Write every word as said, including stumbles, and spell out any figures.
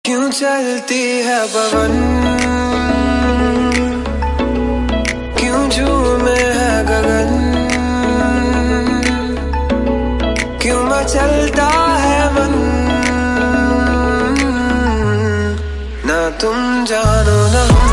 क्यों चलती है पवन, क्यों झूमे है गगन, क्यों मचलता है मन। ना तुम जानो ना